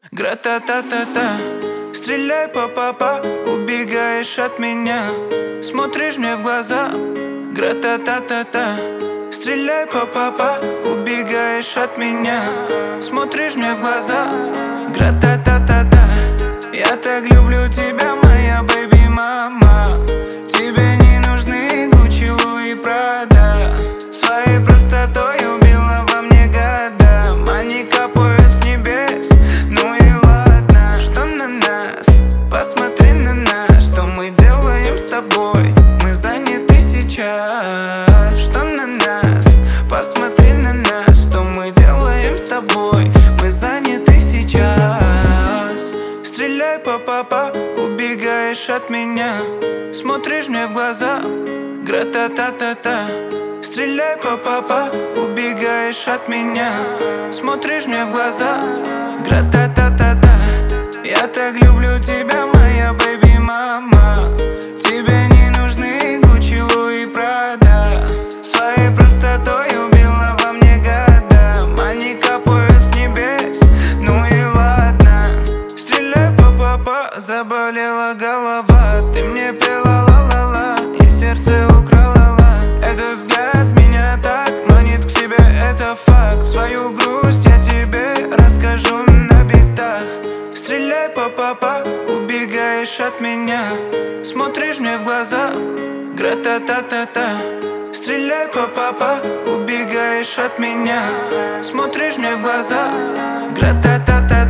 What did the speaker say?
Гра-та-та-та-та, стреляй па-па-па, убегаешь от меня, смотришь мне в глаза. Гра-та-та-та-та, стреляй па-па-па, убегаешь от меня, смотришь мне в глаза. Гра-та-та-та-та, я так люблю тебя, моя бэби-мама. Тебе не нужны Гуччи, Луи, Прада. Своей простотой убила во мне года. Они капают с небес, ну и ладно. Что на нас? Посмотри на нас. Что мы делаем с тобой? Мы заняты сейчас. Что на нас? Посмотри на нас. Что мы делаем с тобой? Мы заняты сейчас. Стреляй па-па-па, убегаешь от меня, смотришь мне в глаза. Гра-та-та-та-та, стреляй па-па-па, убегаешь от меня, смотришь мне в глаза. Гра-та-та-та-та, я так люблю тебя, моя бэби-мама. Тебе не нужны Гуччи, Луи, Прада. Своей простотой убила во мне года. Они капают с небес, ну и ладно. Стреляй па-па-па, заболела голова. Ты мне пела ла-ла-ла и сердце украла. Этот взгляд меня так манит к себе, это факт. Свою грусть я тебе расскажу на битах. Стреляй па-па-па, убегаешь от меня, смотришь мне в глаза. Гра-та-та-та-та, стреляй па-па-па, убегаешь от меня, смотришь мне в глаза. Гра-та-та-та-та.